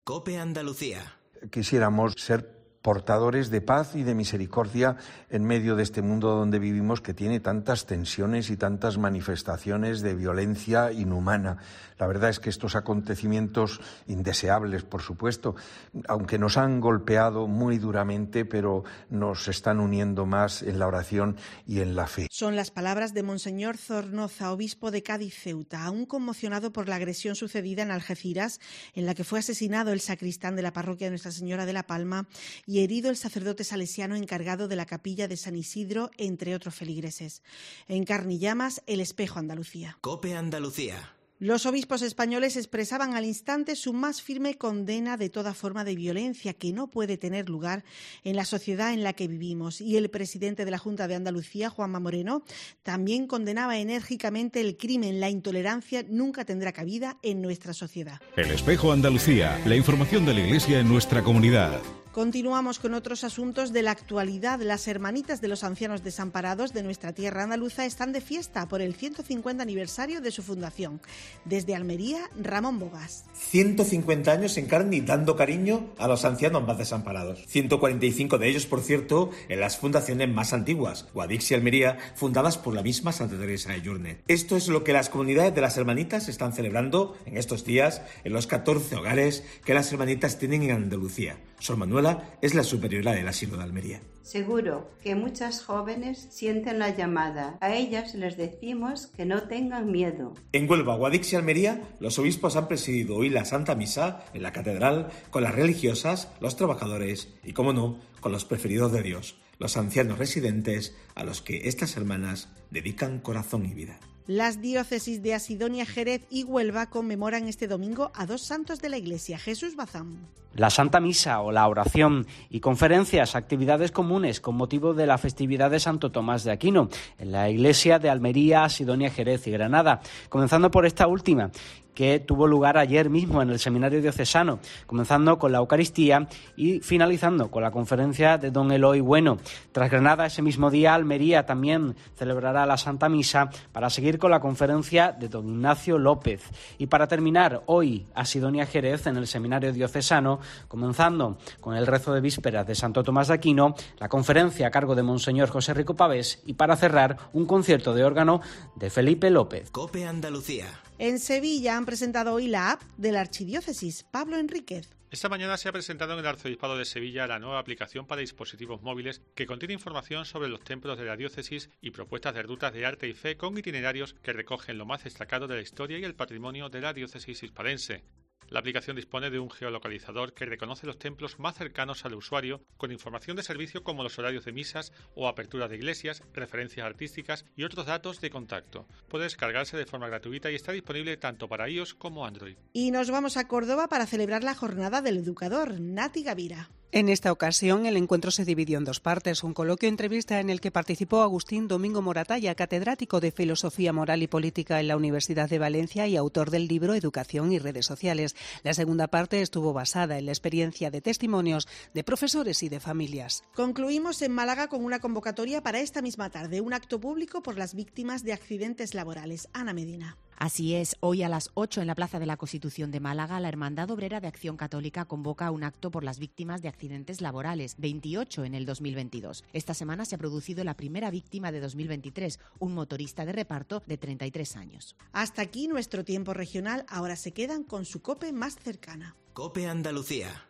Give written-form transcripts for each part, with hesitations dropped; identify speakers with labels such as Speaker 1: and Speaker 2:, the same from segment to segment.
Speaker 1: COPE Andalucía.
Speaker 2: Quisiéramos ser portadores de paz y de misericordia en medio de este mundo donde vivimos, que tiene tantas tensiones y tantas manifestaciones de violencia inhumana. La verdad es que estos acontecimientos indeseables, por supuesto, aunque nos han golpeado muy duramente, pero nos están uniendo más en la oración y en la fe.
Speaker 3: Son las palabras de Monseñor Zornoza, obispo de Cádiz Ceuta, aún conmocionado por la agresión sucedida en Algeciras, en la que fue asesinado el sacristán de la parroquia de Nuestra Señora de la Palma y herido el sacerdote salesiano encargado de la capilla de San Isidro, entre otros feligreses. En Carne y Llamas, El Espejo Andalucía.
Speaker 1: COPE Andalucía.
Speaker 3: Los obispos españoles expresaban al instante su más firme condena de toda forma de violencia que no puede tener lugar en la sociedad en la que vivimos. Y el presidente de la Junta de Andalucía, Juanma Moreno, también condenaba enérgicamente el crimen. La intolerancia nunca tendrá cabida en nuestra sociedad.
Speaker 4: El Espejo Andalucía, la información de la Iglesia en nuestra comunidad.
Speaker 3: Continuamos con otros asuntos de la actualidad. Las hermanitas de los ancianos desamparados de nuestra tierra andaluza están de fiesta por el 150 aniversario de su fundación. Desde Almería, Ramón Bogas.
Speaker 5: 150 años en carne y dando cariño a los ancianos más desamparados. 145 de ellos, por cierto, en las fundaciones más antiguas, Guadix y Almería, fundadas por la misma Santa Teresa de Journet. Esto es lo que las comunidades de las hermanitas están celebrando en estos días en los 14 hogares que las hermanitas tienen en Andalucía. Sor Manuela es la superiora del asilo de Almería.
Speaker 6: Seguro que muchas jóvenes sienten la llamada. A ellas les decimos que no tengan miedo.
Speaker 5: En Huelva, Guadix y Almería, los obispos han presidido hoy la Santa Misa en la catedral con las religiosas, los trabajadores y, como no, con los preferidos de Dios, los ancianos residentes a los que estas hermanas dedican corazón y vida.
Speaker 3: Las diócesis de Asidonia, Jerez y Huelva conmemoran este domingo a dos santos de la Iglesia. Jesús Bazán.
Speaker 7: La Santa Misa o la oración y conferencias, actividades comunes con motivo de la festividad de Santo Tomás de Aquino en la Iglesia de Almería, Asidonia, Jerez y Granada, comenzando por esta última, que tuvo lugar ayer mismo en el Seminario Diocesano, comenzando con la Eucaristía y finalizando con la conferencia de don Eloy Bueno. Tras Granada, ese mismo día, Almería también celebrará la Santa Misa para seguir con la conferencia de don Ignacio López. Y para terminar, hoy, Asidonia Jerez en el Seminario Diocesano, comenzando con el rezo de vísperas de Santo Tomás de Aquino, la conferencia a cargo de Monseñor José Rico Pavés y para cerrar, un concierto de órgano de Felipe López.
Speaker 1: COPE Andalucía.
Speaker 3: En Sevilla han presentado hoy la app de la Archidiócesis. Pablo Enríquez.
Speaker 8: Esta mañana se ha presentado en el Arzobispado de Sevilla la nueva aplicación para dispositivos móviles que contiene información sobre los templos de la diócesis y propuestas de rutas de arte y fe con itinerarios que recogen lo más destacado de la historia y el patrimonio de la diócesis hispalense. La aplicación dispone de un geolocalizador que reconoce los templos más cercanos al usuario, con información de servicio como los horarios de misas o apertura de iglesias, referencias artísticas y otros datos de contacto. Puede descargarse de forma gratuita y está disponible tanto para iOS como Android.
Speaker 3: Y nos vamos a Córdoba para celebrar la Jornada del Educador. Nati Gavira.
Speaker 9: En esta ocasión, el encuentro se dividió en dos partes. Un coloquio-entrevista en el que participó Agustín Domingo Moratalla, catedrático de Filosofía Moral y Política en la Universidad de Valencia y autor del libro Educación y Redes Sociales. La segunda parte estuvo basada en la experiencia de testimonios de profesores y de familias.
Speaker 3: Concluimos en Málaga con una convocatoria para esta misma tarde, un acto público por las víctimas de accidentes laborales. Ana Medina.
Speaker 10: Así es, hoy a las 8 en la Plaza de la Constitución de Málaga, la Hermandad Obrera de Acción Católica convoca un acto por las víctimas de accidentes laborales, 28 en el 2022. Esta semana se ha producido la primera víctima de 2023, un motorista de reparto de 33 años.
Speaker 3: Hasta aquí nuestro tiempo regional, ahora se quedan con su COPE más cercana.
Speaker 1: COPE Andalucía.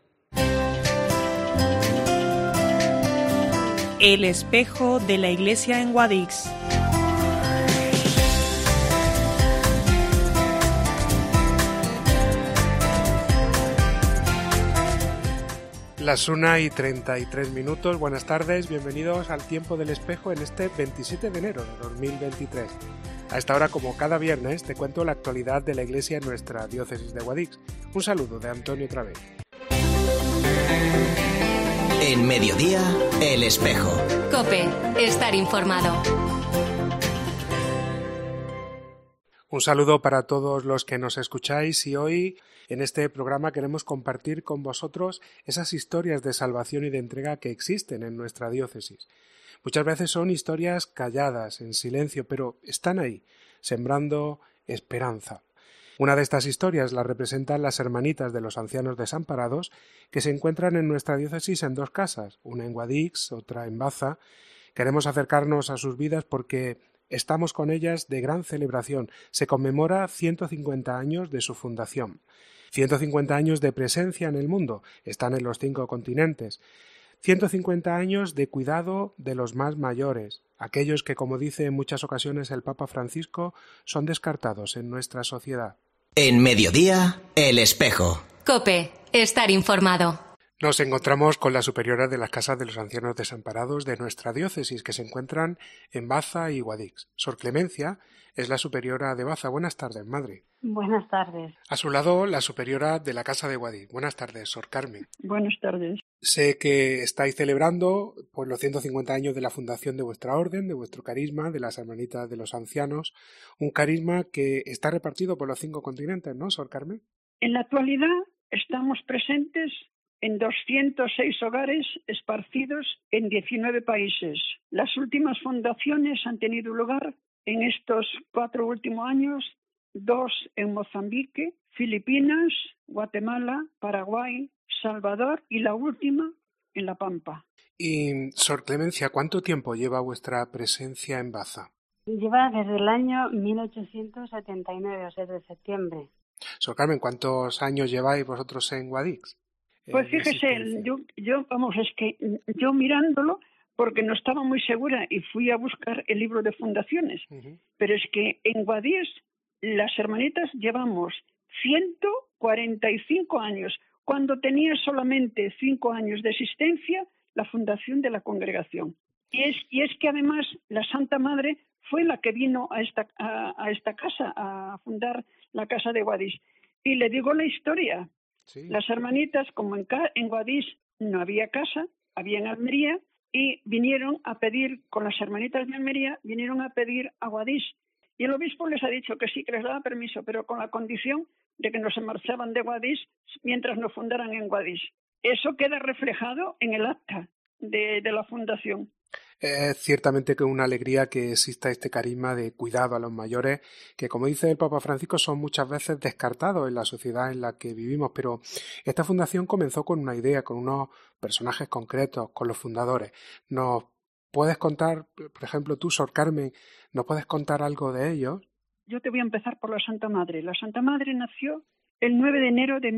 Speaker 11: El espejo de la iglesia en Guadix.
Speaker 12: Las 1:33. Buenas tardes, bienvenidos al Tiempo del Espejo en este 27 de enero de 2023. A esta hora, como cada viernes, te cuento la actualidad de la Iglesia en nuestra diócesis de Guadix. Un saludo de Antonio Travé.
Speaker 1: En Mediodía, El Espejo.
Speaker 13: COPE, estar informado.
Speaker 12: Un saludo para todos los que nos escucháis y hoy en este programa queremos compartir con vosotros esas historias de salvación y de entrega que existen en nuestra diócesis. Muchas veces son historias calladas, en silencio, pero están ahí, sembrando esperanza. Una de estas historias la representan las hermanitas de los ancianos desamparados que se encuentran en nuestra diócesis en 2 casas, una en Guadix, otra en Baza. Queremos acercarnos a sus vidas porque estamos con ellas de gran celebración. Se conmemora 150 años de su fundación, 150 años de presencia en el mundo, están en los 5 continentes, 150 años de cuidado de los más mayores, aquellos que, como dice en muchas ocasiones el Papa Francisco, son descartados en nuestra sociedad.
Speaker 1: En Mediodía, El Espejo.
Speaker 13: COPE, estar informado.
Speaker 12: Nos encontramos con la superiora de las Casas de los Ancianos Desamparados de nuestra diócesis, que se encuentran en Baza y Guadix. Sor Clemencia es la superiora de Baza. Buenas tardes, madre.
Speaker 14: Buenas tardes.
Speaker 12: A su lado, la superiora de la Casa de Guadix. Buenas tardes, Sor Carmen.
Speaker 14: Buenas tardes.
Speaker 12: Sé que estáis celebrando pues, los 150 años de la fundación de vuestra orden, de vuestro carisma, de las hermanitas de los ancianos, un carisma que está repartido por los 5 continentes, ¿no, Sor Carmen?
Speaker 14: En la actualidad estamos presentes en 206 hogares esparcidos en 19 países. Las últimas fundaciones han tenido lugar en estos 4 últimos años, 2 en Mozambique, Filipinas, Guatemala, Paraguay, Salvador y la última en La Pampa.
Speaker 12: Y, Sor Clemencia, ¿cuánto tiempo lleva vuestra presencia en Baza?
Speaker 14: Lleva desde el año 1879, o sea, de septiembre.
Speaker 12: Sor Carmen, ¿cuántos años lleváis vosotros en Guadix?
Speaker 14: Pues fíjese, yo mirándolo, porque no estaba muy segura y fui a buscar el libro de fundaciones, pero es que en Guadix las hermanitas llevamos 145 años, cuando tenía solamente 5 años de existencia la fundación de la congregación. Y es que además la Santa Madre fue la que vino a esta casa, a fundar la Casa de Guadix. Y le digo la historia. Sí. Las hermanitas, como en Guadix no había casa, había en Almería, y vinieron a pedir, con las hermanitas de Almería, vinieron a pedir a Guadix. Y el obispo les ha dicho que sí, que les daba permiso, pero con la condición de que no se marchaban de Guadix mientras no fundaran en Guadix. Eso queda reflejado en el acta de la fundación.
Speaker 12: Es ciertamente que es una alegría que exista este carisma de cuidado a los mayores, que como dice el Papa Francisco son muchas veces descartados en la sociedad en la que vivimos, pero esta fundación comenzó con una idea, con unos personajes concretos, con los fundadores. ¿Nos puedes contar, por ejemplo, tú, Sor Carmen, nos puedes contar algo de ellos?
Speaker 14: Yo te voy a empezar por la Santa Madre. La Santa Madre nació el 9 de enero de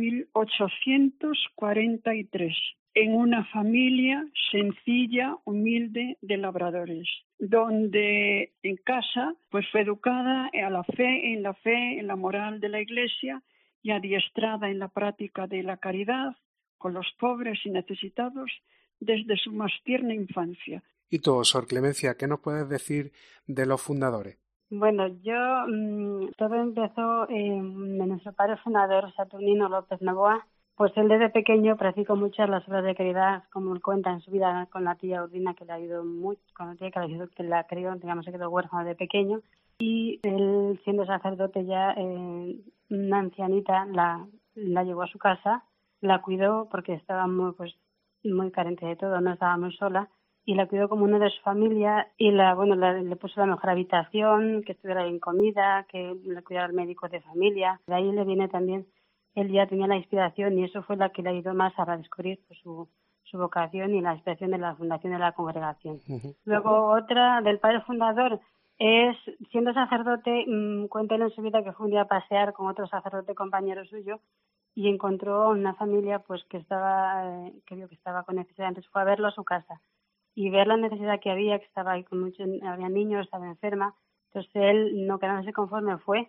Speaker 14: 1843. En una familia sencilla, humilde de labradores, donde en casa pues fue educada en la fe, en la moral de la Iglesia y adiestrada en la práctica de la caridad con los pobres y necesitados desde su más tierna infancia.
Speaker 12: Y tú, Sor Clemencia, ¿qué nos puedes decir de los fundadores?
Speaker 15: Bueno, todo empezó de nuestro padre fundador, Saturnino López Novoa. Pues él desde pequeño practicó muchas las obras de caridad, como él cuenta en su vida con la tía Urdina, que le ayudó mucho, con la tía que la crió, digamos, se quedó huérfano de pequeño. Y él, siendo sacerdote ya, una ancianita la llevó a su casa, la cuidó porque estaba muy carente de todo, no estaba muy sola, y la cuidó como uno de su familia y le puso la mejor habitación, que estuviera bien comida, que le cuidara el médico de familia. De ahí le viene también. Él ya tenía la inspiración y eso fue la que le ayudó más a descubrir pues, su vocación y la inspiración de la fundación de la congregación. Uh-huh. Luego otra del padre fundador es, siendo sacerdote, cuenta él en su vida que fue un día a pasear con otro sacerdote compañero suyo y encontró una familia pues que vio que estaba con necesidad, entonces fue a verlo a su casa y ver la necesidad que había, que estaba ahí había niños, estaba enferma, entonces él, no quedándose conforme, fue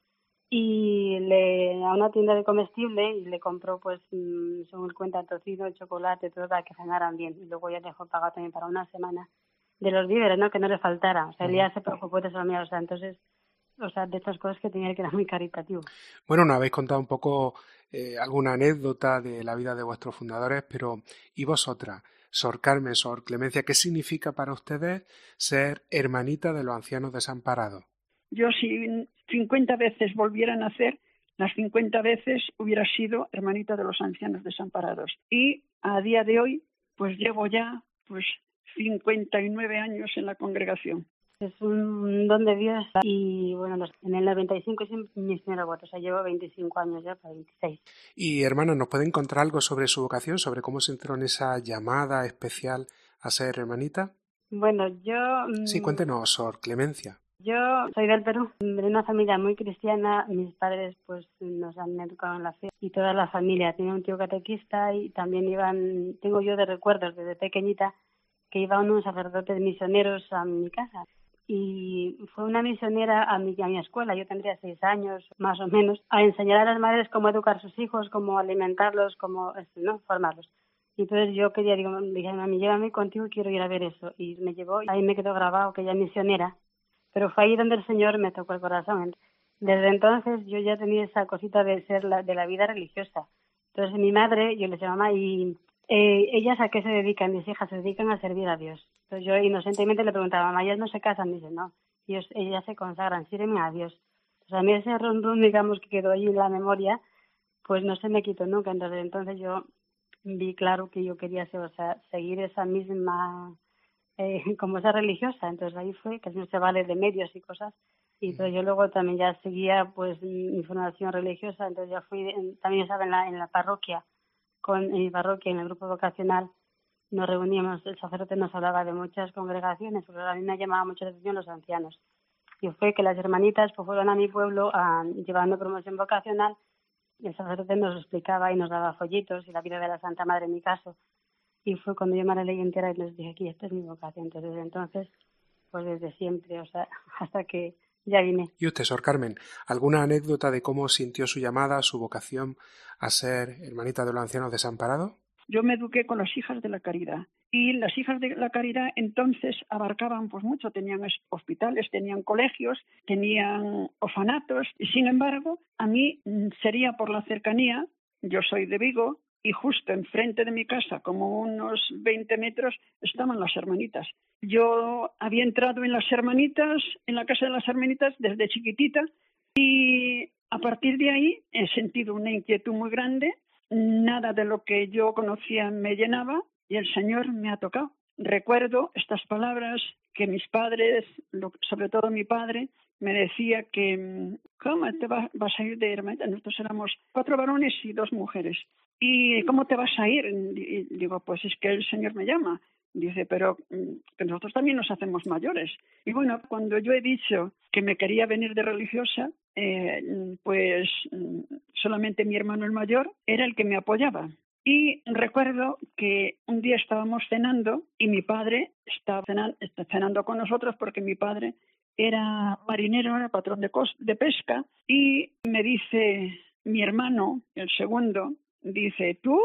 Speaker 15: y a una tienda de comestible y le compró, pues, según cuenta, tocino, chocolate, todo para que cenaran bien. Y luego ya dejó pagado también para una semana de los víveres, ¿no? Que no le faltara. O sea, él ya se preocupó de eso, o sea, entonces, de estas cosas que tenía que era muy caritativo.
Speaker 12: Bueno, nos habéis contado un poco alguna anécdota de la vida de vuestros fundadores, pero ¿y vosotras, Sor Carmen, Sor Clemencia, qué significa para ustedes ser hermanita de los ancianos desamparados?
Speaker 14: Yo, si 50 veces volviera a nacer, las 50 veces hubiera sido hermanita de los ancianos desamparados. Y a día de hoy, pues llevo ya 59 años en la congregación.
Speaker 15: Es un don de Dios y bueno, en el 95 es mi primer voto, o sea, llevo 25 años ya, para 26.
Speaker 12: Y hermana, ¿nos pueden contar algo sobre su vocación, sobre cómo se entró en esa llamada especial a ser hermanita?
Speaker 15: Bueno,
Speaker 12: Sí, cuéntenos, Sor Clemencia.
Speaker 15: Yo soy del Perú, de una familia muy cristiana. Mis padres pues nos han educado en la fe y toda la familia. Tenía un tío catequista y también tengo yo de recuerdos desde pequeñita que iban unos sacerdotes misioneros a mi casa. Y fue una misionera a mi escuela, yo tendría 6 años más o menos, a enseñar a las madres cómo educar a sus hijos, cómo alimentarlos, cómo formarlos. Y entonces yo dije, mami, llévame contigo, quiero ir a ver eso. Y me llevó y ahí me quedó grabado que ella es misionera. Pero fue ahí donde el Señor me tocó el corazón. Desde entonces yo ya tenía esa cosita de ser de la vida religiosa. Entonces mi madre, yo le decía, mamá, ¿y ellas a qué se dedican? Mis hijas se dedican a servir a Dios. Entonces yo inocentemente le preguntaba, mamá, ¿ellas no se casan? Dice, no, ellas se consagran, sirven a Dios. O sea, a mí ese rondón, digamos, que quedó ahí en la memoria, pues no se me quitó nunca. Entonces yo vi claro que yo quería seguir esa misma, como esa religiosa. Entonces ahí fue, que no se vale de medios y cosas. Y entonces yo luego también ya seguía pues mi formación religiosa. Entonces ya fui, también estaba en la parroquia, en mi parroquia, en el grupo vocacional. Nos reuníamos, el sacerdote nos hablaba de muchas congregaciones, porque a mí me llamaba mucho la atención los ancianos. Y fue que las hermanitas pues fueron a mi pueblo llevando promoción vocacional. El sacerdote nos lo explicaba y nos daba folletos y la vida de la Santa Madre en mi caso. Y fue cuando yo me la leí entera y les dije, aquí, esta es mi vocación. Entonces, desde entonces, pues desde siempre, o sea, hasta que ya vine.
Speaker 12: Y usted, Sor Carmen, ¿alguna anécdota de cómo sintió su llamada, su vocación a ser hermanita de los ancianos desamparados?
Speaker 14: Yo me eduqué con las hijas de la caridad y las hijas de la caridad entonces abarcaban pues mucho, tenían hospitales, tenían colegios, tenían orfanatos y sin embargo a mí sería por la cercanía, yo soy de Vigo y justo enfrente de mi casa, como unos 20 metros, estaban las hermanitas. Yo había entrado en las hermanitas, en la casa de las hermanitas desde chiquitita y a partir de ahí he sentido una inquietud muy grande. Nada de lo que yo conocía me llenaba y el Señor me ha tocado. Recuerdo estas palabras que mis padres, sobre todo mi padre, me decía que ¿cómo te vas a ir de hermanita? Nosotros éramos 4 varones y 2 mujeres. ¿Y cómo te vas a ir? Y digo, pues es que el Señor me llama. Dice, pero que nosotros también nos hacemos mayores. Y bueno, cuando yo he dicho que me quería venir de religiosa, pues solamente mi hermano el mayor era el que me apoyaba. Y recuerdo que un día estábamos cenando y mi padre estaba cenando con nosotros porque mi padre era marinero, era patrón de pesca, y me dice mi hermano, el segundo, dice, tú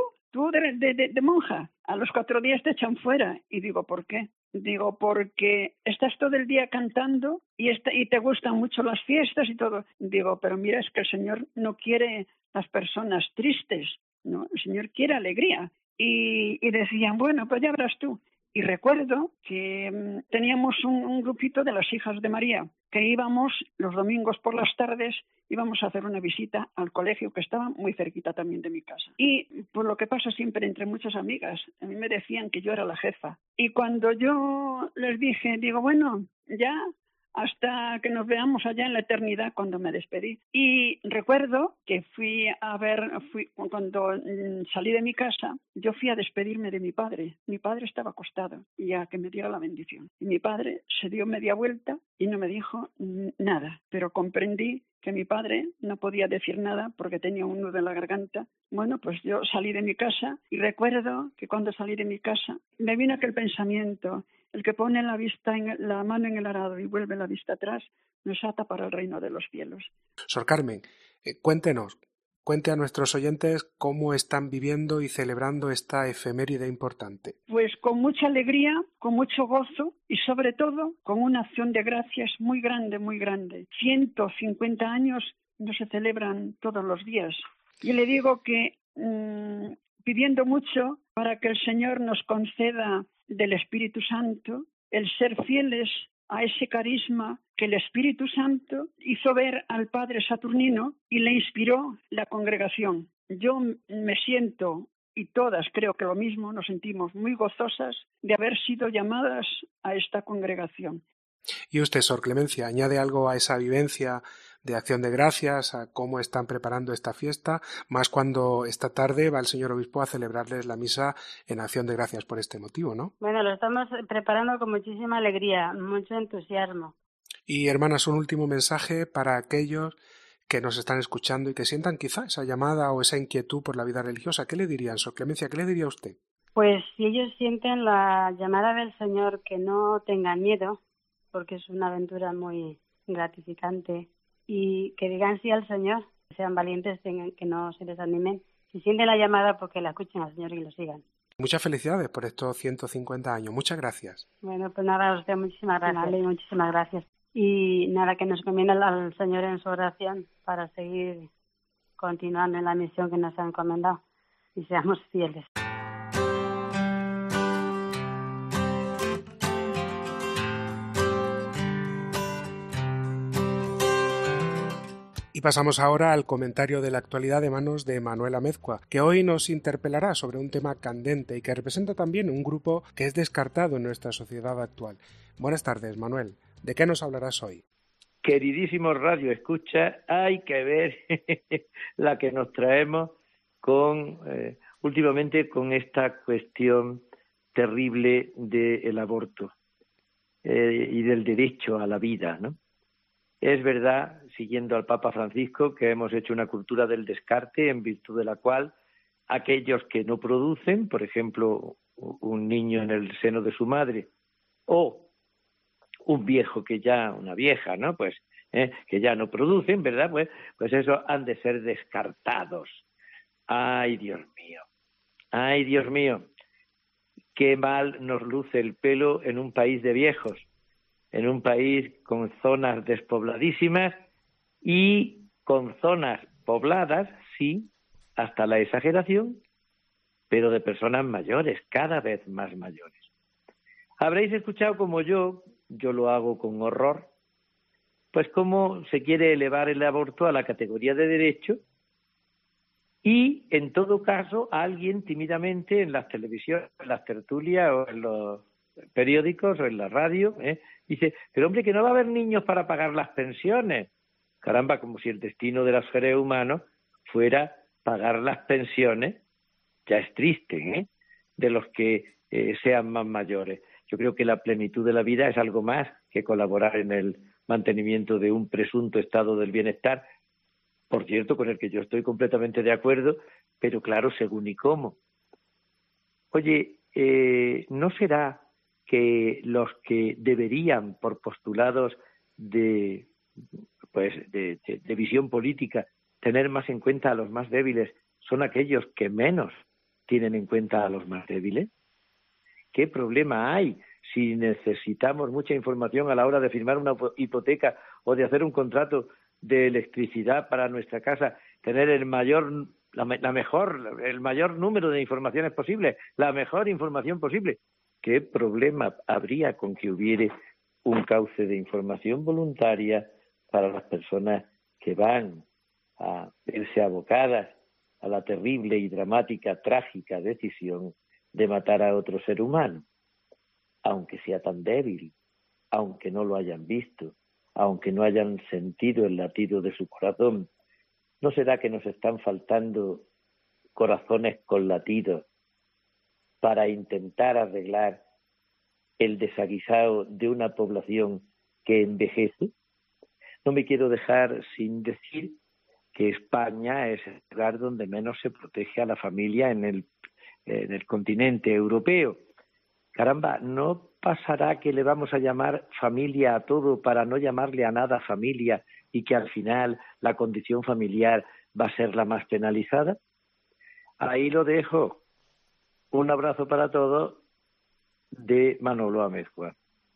Speaker 14: de monja, a los 4 días te echan fuera. Y digo, ¿por qué? Digo, porque estás todo el día cantando y te gustan mucho las fiestas y todo. Digo, pero mira, es que el Señor no quiere las personas tristes, ¿no? El Señor quiere alegría. Y decían, bueno, pues ya verás tú. Y recuerdo que teníamos un grupito de las hijas de María, que íbamos los domingos por las tardes, íbamos a hacer una visita al colegio que estaba muy cerquita también de mi casa. Y por lo que pasa siempre entre muchas amigas, a mí me decían que yo era la jefa. Y cuando yo les dije, digo, bueno, ya hasta que nos veamos allá en la eternidad, cuando me despedí. Y recuerdo que cuando salí de mi casa, yo fui a despedirme de mi padre. Mi padre estaba acostado y a que me diera la bendición. Y mi padre se dio media vuelta y no me dijo nada, pero comprendí que mi padre no podía decir nada porque tenía un nudo en la garganta. Bueno, pues yo salí de mi casa y recuerdo que cuando salí de mi casa me vino aquel pensamiento: el que pone la mano en el arado y vuelve la vista atrás, nos ata para el reino de los cielos.
Speaker 12: Sor Carmen, cuente a nuestros oyentes cómo están viviendo y celebrando esta efeméride importante.
Speaker 14: Pues con mucha alegría, con mucho gozo y sobre todo con una acción de gracias muy grande, muy grande. 150 años no se celebran todos los días. Yo le digo que pidiendo mucho para que el Señor nos conceda del Espíritu Santo, el ser fieles a ese carisma que el Espíritu Santo hizo ver al Padre Saturnino y le inspiró la congregación. Yo me siento, y todas creo que lo mismo, nos sentimos muy gozosas de haber sido llamadas a esta congregación.
Speaker 12: Y usted, Sor Clemencia, ¿añade algo a esa vivencia de Acción de Gracias, a cómo están preparando esta fiesta, más cuando esta tarde va el señor obispo a celebrarles la misa en Acción de Gracias por este motivo, ¿no?
Speaker 15: Bueno, lo estamos preparando con muchísima alegría, mucho entusiasmo.
Speaker 12: Y, hermanas, un último mensaje para aquellos que nos están escuchando y que sientan quizá esa llamada o esa inquietud por la vida religiosa. ¿Qué le dirían, Sor Clemencia? ¿Qué le diría usted?
Speaker 15: Pues si ellos sienten la llamada del Señor, que no tengan miedo, porque es una aventura muy gratificante, y que digan sí al Señor, que sean valientes, que no se desanimen. Si sienten la llamada, pues que la escuchen al Señor y lo sigan.
Speaker 12: Muchas felicidades por estos 150 años. Muchas gracias.
Speaker 15: Bueno, pues nada, a usted muchísimas gracias. Vale, muchísimas gracias. Y nada, que nos conviene al Señor en su oración para seguir continuando en la misión que nos ha encomendado y seamos fieles.
Speaker 12: Y pasamos ahora al comentario de la actualidad de manos de Manuel Amezcua, que hoy nos interpelará sobre un tema candente y que representa también un grupo que es descartado en nuestra sociedad actual. Buenas tardes, Manuel. ¿De qué nos hablarás hoy?
Speaker 16: Queridísimos Radio Escucha, hay que ver la que nos traemos últimamente con esta cuestión terrible del aborto y del derecho a la vida, ¿no? Es verdad, siguiendo al Papa Francisco, que hemos hecho una cultura del descarte en virtud de la cual aquellos que no producen, por ejemplo, un niño en el seno de su madre o un viejo una vieja, ¿no? Pues que ya no producen, ¿verdad? Pues eso han de ser descartados. ¡Ay, Dios mío! ¡Ay, Dios mío! Qué mal nos luce el pelo en un país de viejos, en un país con zonas despobladísimas y con zonas pobladas, sí, hasta la exageración, pero de personas mayores, cada vez más mayores. Habréis escuchado como yo lo hago con horror, pues cómo se quiere elevar el aborto a la categoría de derecho y, en todo caso, alguien tímidamente en las televisiones, en las tertulias o en los periódicos o en la radio, dice, pero hombre, que no va a haber niños para pagar las pensiones. Caramba, como si el destino de los seres humanos fuera pagar las pensiones, ya es triste, de los que sean más mayores. Yo creo que la plenitud de la vida es algo más que colaborar en el mantenimiento de un presunto estado del bienestar, por cierto, con el que yo estoy completamente de acuerdo, pero claro, según y cómo. Oye, ¿no será que los que deberían, por postulados de visión política, tener más en cuenta a los más débiles, son aquellos que menos tienen en cuenta a los más débiles? ¿Qué problema hay si necesitamos mucha información a la hora de firmar una hipoteca o de hacer un contrato de electricidad para nuestra casa, tener el mayor número de informaciones posible, la mejor información posible? ¿Qué problema habría con que hubiere un cauce de información voluntaria para las personas que van a verse abocadas a la terrible y dramática, trágica decisión de matar a otro ser humano, aunque sea tan débil, aunque no lo hayan visto, aunque no hayan sentido el latido de su corazón? ¿No será que nos están faltando corazones con latidos para intentar arreglar el desaguisado de una población que envejece? No me quiero dejar sin decir que España es el lugar donde menos se protege a la familia en el continente europeo. Caramba, ¿no pasará que le vamos a llamar familia a todo para no llamarle a nada familia y que al final la condición familiar va a ser la más penalizada? Ahí lo dejo. Un abrazo para todos de Manolo Amezcua.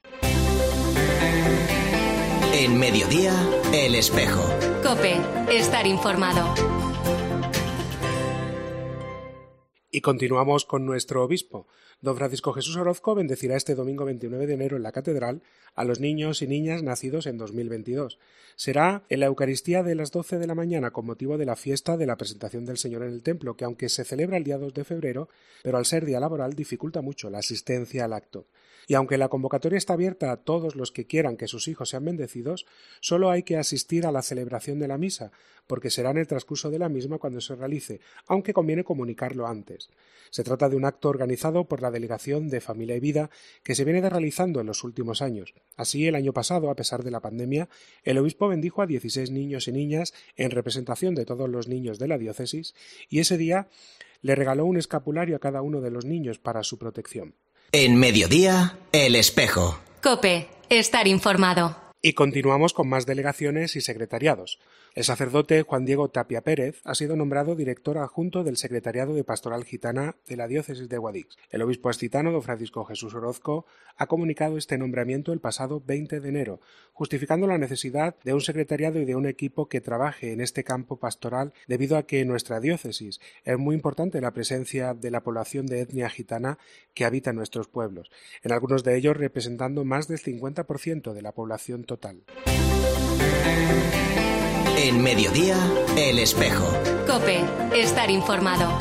Speaker 1: En Mediodía, El Espejo.
Speaker 13: COPE, estar informado.
Speaker 12: Y continuamos con nuestro obispo. Don Francisco Jesús Orozco bendecirá este domingo 29 de enero en la Catedral a los niños y niñas nacidos en 2022. Será en la Eucaristía de las 12 de la mañana con motivo de la fiesta de la Presentación del Señor en el Templo, que aunque se celebra el día 2 de febrero, pero al ser día laboral dificulta mucho la asistencia al acto. Y aunque la convocatoria está abierta a todos los que quieran que sus hijos sean bendecidos, solo hay que asistir a la celebración de la misa, porque será en el transcurso de la misma cuando se realice, aunque conviene comunicarlo antes. Se trata de un acto organizado por la Delegación de Familia y Vida que se viene realizando en los últimos años. Así, el año pasado, a pesar de la pandemia, el obispo bendijo a 16 niños y niñas en representación de todos los niños de la diócesis y ese día le regaló un escapulario a cada uno de los niños para su protección.
Speaker 1: En Mediodía, El Espejo.
Speaker 13: COPE. Estar informado.
Speaker 12: Y continuamos con más delegaciones y secretariados. El sacerdote Juan Diego Tapia Pérez ha sido nombrado director adjunto del Secretariado de Pastoral Gitana de la Diócesis de Guadix. El obispo ascitano, don Francisco Jesús Orozco, ha comunicado este nombramiento el pasado 20 de enero, justificando la necesidad de un secretariado y de un equipo que trabaje en este campo pastoral debido a que en nuestra diócesis es muy importante la presencia de la población de etnia gitana que habita en nuestros pueblos, en algunos de ellos representando más del 50% de la población total.
Speaker 1: En Mediodía, El Espejo.
Speaker 13: COPE. Estar informado.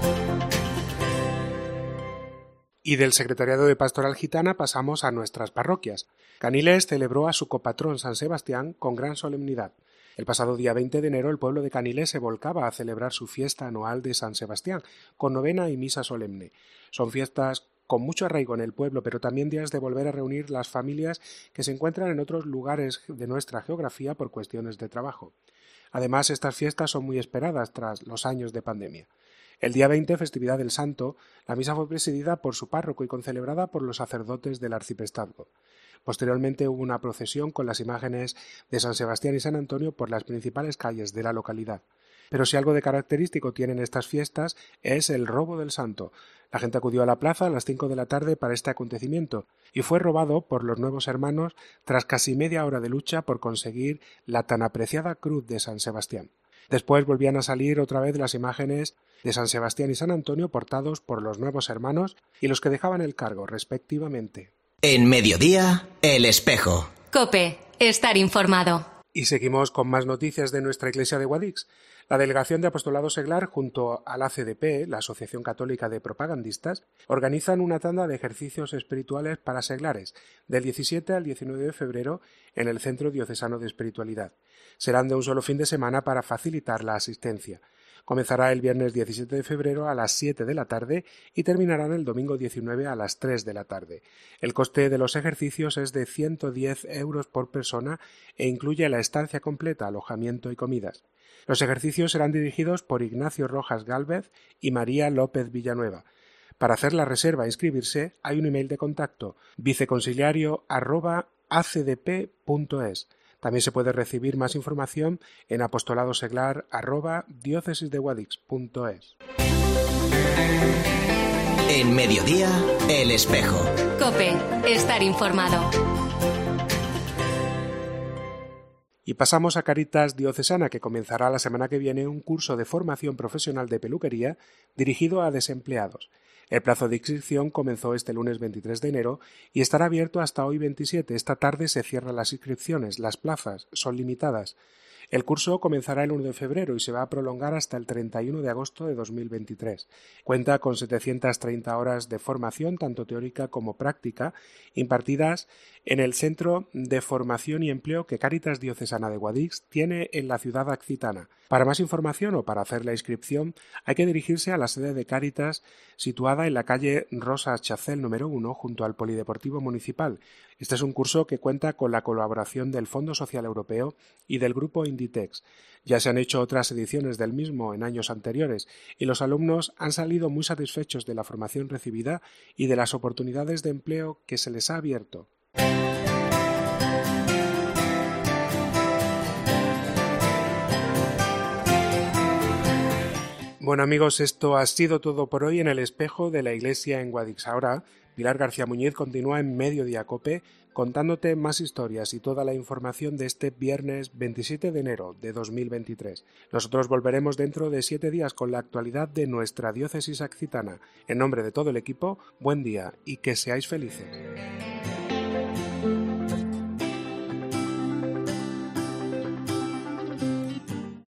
Speaker 12: Y del Secretariado de Pastoral Gitana pasamos a nuestras parroquias. Caniles celebró a su copatrón San Sebastián con gran solemnidad. El pasado día 20 de enero el pueblo de Caniles se volcaba a celebrar su fiesta anual de San Sebastián, con novena y misa solemne. Son fiestas con mucho arraigo en el pueblo, pero también días de volver a reunir las familias que se encuentran en otros lugares de nuestra geografía por cuestiones de trabajo. Además, estas fiestas son muy esperadas tras los años de pandemia. El día 20, festividad del Santo, la misa fue presidida por su párroco y concelebrada por los sacerdotes del arciprestazgo. Posteriormente hubo una procesión con las imágenes de San Sebastián y San Antonio por las principales calles de la localidad. Pero si algo de característico tienen estas fiestas es el robo del santo. La gente acudió a la plaza a las 5 de la tarde para este acontecimiento y fue robado por los nuevos hermanos tras casi media hora de lucha por conseguir la tan apreciada cruz de San Sebastián. Después volvían a salir otra vez las imágenes de San Sebastián y San Antonio portados por los nuevos hermanos y los que dejaban el cargo, respectivamente.
Speaker 1: En Mediodía, El Espejo.
Speaker 13: COPE. Estar informado.
Speaker 12: Y seguimos con más noticias de nuestra iglesia de Guadix. La Delegación de Apostolado Seglar junto a la CDP, la Asociación Católica de Propagandistas, organizan una tanda de ejercicios espirituales para seglares del 17 al 19 de febrero en el Centro Diocesano de Espiritualidad. Serán de un solo fin de semana para facilitar la asistencia. Comenzará el viernes 17 de febrero a las 7 de la tarde y terminarán el domingo 19 a las 3 de la tarde. El coste de los ejercicios es de 110 euros por persona e incluye la estancia completa, alojamiento y comidas. Los ejercicios serán dirigidos por Ignacio Rojas Gálvez y María López Villanueva. Para hacer la reserva e inscribirse hay un email de contacto viceconsiliario@acdp.es. También se puede recibir más información en apostoladoseglar@diocesisdeguadix.es.
Speaker 1: En Mediodía, El Espejo.
Speaker 13: COPE. Estar informado.
Speaker 12: Y pasamos a Caritas Diocesana, que comenzará la semana que viene un curso de formación profesional de peluquería dirigido a desempleados. El plazo de inscripción comenzó este lunes 23 de enero y estará abierto hasta hoy 27. Esta tarde se cierran las inscripciones, las plazas son limitadas. El curso comenzará el 1 de febrero y se va a prolongar hasta el 31 de agosto de 2023. Cuenta con 730 horas de formación, tanto teórica como práctica, impartidas en el Centro de Formación y Empleo que Cáritas Diocesana de Guadix tiene en la ciudad accitana. Para más información o para hacer la inscripción hay que dirigirse a la sede de Cáritas situada en la calle Rosa Chacel número 1 junto al Polideportivo Municipal. Este es un curso que cuenta con la colaboración del Fondo Social Europeo y del grupo Inditex. Ya se han hecho otras ediciones del mismo en años anteriores y los alumnos han salido muy satisfechos de la formación recibida y de las oportunidades de empleo que se les ha abierto. Bueno amigos, esto ha sido todo por hoy en el espejo de la Iglesia en Guadix. Ahora Pilar García Muñiz continúa en Mediodía COPE contándote más historias y toda la información de este viernes 27 de enero de 2023. Nosotros volveremos dentro de 7 días con la actualidad de nuestra diócesis accitana. En nombre de todo el equipo, buen día y que seáis felices.